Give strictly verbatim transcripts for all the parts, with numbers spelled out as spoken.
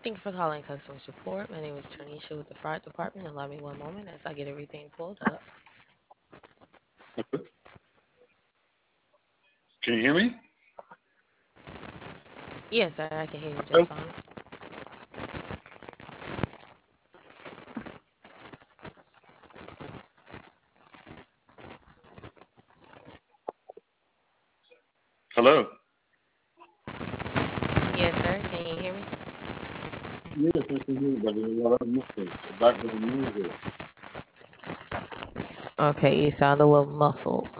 Thank you for calling customer support. My name is Tanisha with the fire department. Allow me one moment as I get everything pulled up. Can you hear me? Yes, sir, I can hear you just Hello? fine. Hello? Yes, sir, can you hear me? Yes, I can hear you, but there's a lot of noise, background music. Okay, you sound a little muffled.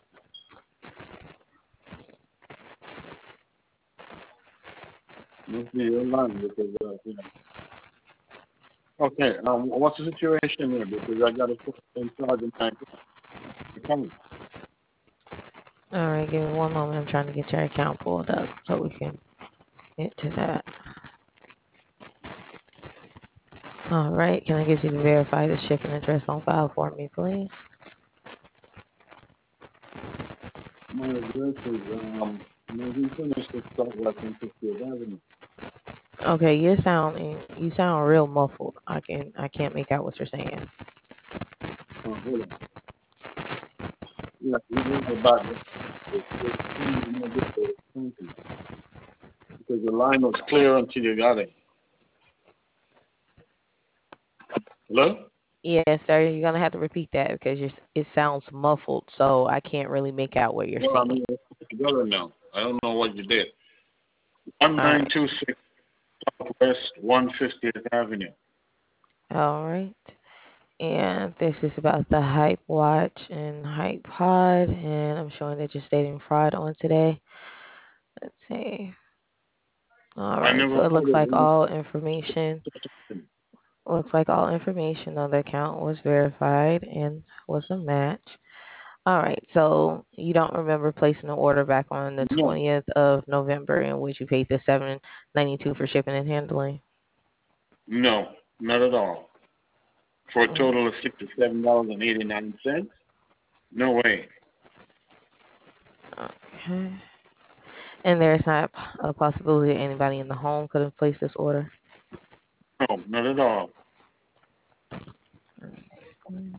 Must be your line because, uh, you know. Okay, um, what's the situation here? Because I got a person in charge of my account. All right, give me one moment. I'm trying to get your account pulled up so we can get to that. All right, can I get you to verify the shipping address on file for me, please? My address is, um, nineteen twenty-six Southwest one fiftieth Avenue. Okay, you're sounding you sound real muffled. I can I can't make out what you're saying. Oh, hold on. Yeah, you know about this. It's- it's- it's not good for the country, because the line was clear until you got it. Hello? Yes, sir. You're gonna have to repeat that because you're, it sounds muffled, so I can't really make out what you're Well, I saying. mean, it's together now. I don't know what you did. All right. one nine two six Southwest one fiftieth Avenue. All right. And this is about the Hype Watch and Hype Pod, and I'm showing that you're stating fraud on today. Let's see. All I right. never So it looks ordered like any. all information looks like all information on the account was verified and was a match. All right. So you don't remember placing the order back on the No, twentieth of November in which you paid the seven ninety-two for shipping and handling. no, not at all. For a Mm, total of sixty-seven dollars and eighty-nine cents. No way. okay. And there's not a possibility that anybody in the home could have placed this order. No, not at all. Mm,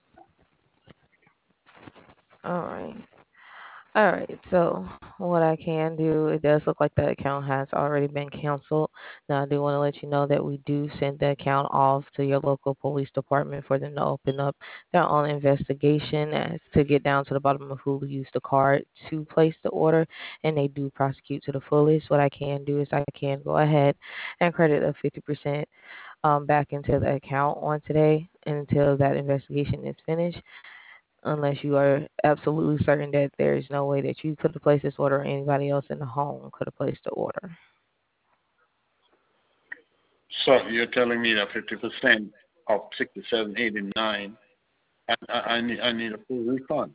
all right. All right. So what I can do, it does look like the account has already been canceled. Now I do want to let you know that we do send the account off to your local police department for them to open up their own investigation as to get down to the bottom of who used the card to place the order, and they do prosecute to the fullest. What I can do is I can go ahead and credit a fifty percent um, back into the account on today until that investigation is finished, unless you are absolutely certain that there is no way that you could have placed this order or anybody else in the home could have placed the order. So you're telling me that fifty percent of sixty-seven eighty-nine, I, I, I need I need a full refund.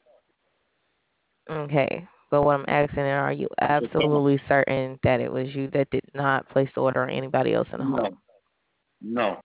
Okay. But what I'm asking are, are you So come on. absolutely certain that it was you that did not place the order or anybody else in the No, home? no,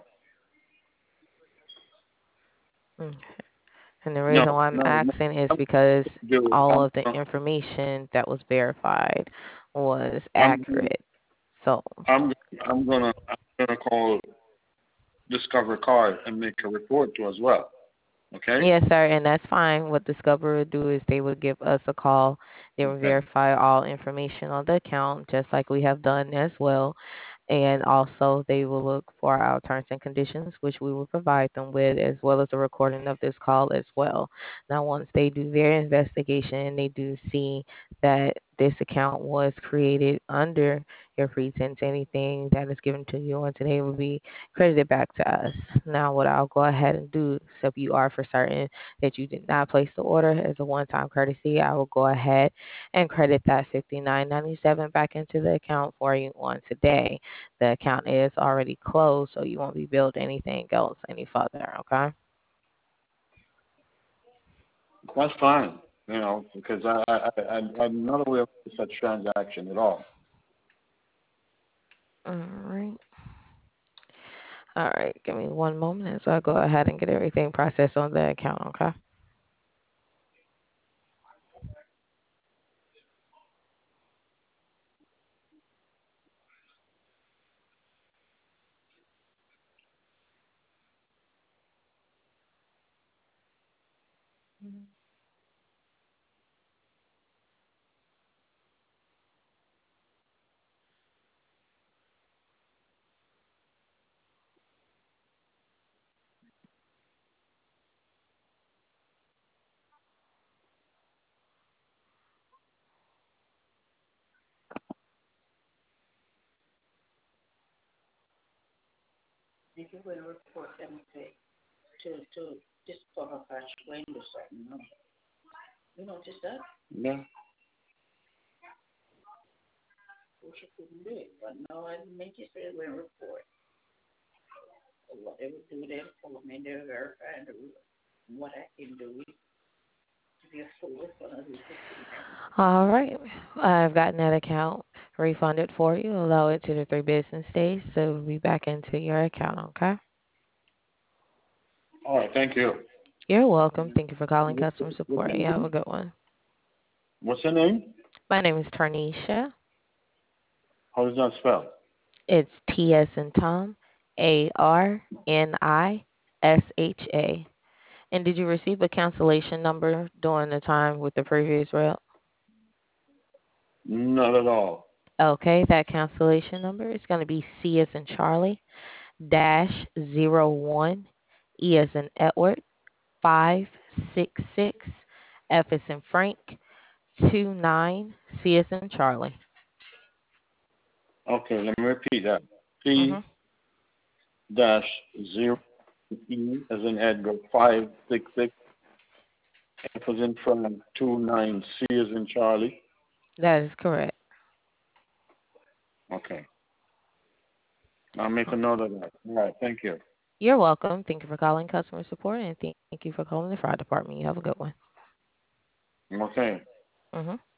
Okay. And the no, reason why I'm no, no. asking is I'm because gonna do. all I'm of the information that was verified was I'm accurate. So, I'm I'm gonna I'm gonna call Discover Card and make a report to as well. Okay. yes, sir, and that's fine. What Discover would do is they would give us a call. They would Okay. verify all information on the account, just like we have done as well. And also, they will look for our terms and conditions, which we will provide them with, as well as a recording of this call as well. Now, once they do their investigation, they do see that this account was created under your pretense. Anything that is given to you on today will be credited back to us. Now, what I'll go ahead and do, so if you are for certain that you did not place the order as a one-time courtesy, I will go ahead and credit that fifty-nine ninety-seven back into the account for you on today. The account is already closed, so you won't be billed anything else any further. Okay. That's fine. You know, because I I, I I'm not aware of such transaction at all. All right. All right. Give me one moment, so I'll go ahead and get everything processed on the account. Okay. Did you will report them to to to just talk about window something, no? You notice that? Yeah. Wish I couldn't do it, but no, I didn't make it say when report. So what they would do, they'll call me, they'll verify the what I can do to be a fool for other people. All right. I've gotten that account refunded for you. Allow it two to three business days so it'll be back into your account, okay? All right. Thank you. You're welcome. Thank you for calling What's customer what's support. your You have a name? good one. What's your name? My name is Tarnisha. How is that spelled? It's T S and Tom, A R N I S H A. And did you receive a cancellation number during the time with the previous rep? Not at all. Okay, that cancellation number is going to be C as in Charlie dash zero one E as in Edward five six six F as in Frank two nine C as in Charlie. Okay, let me repeat that. P Mhm. dash zero E as in Edgar five six six F as in Frank two nine C as in Charlie. That is correct. Okay. I'll make a note of that. All right, thank you. You're welcome. Thank you for calling customer support and thank you for calling the fraud department. You have a good one. Okay. Mhm.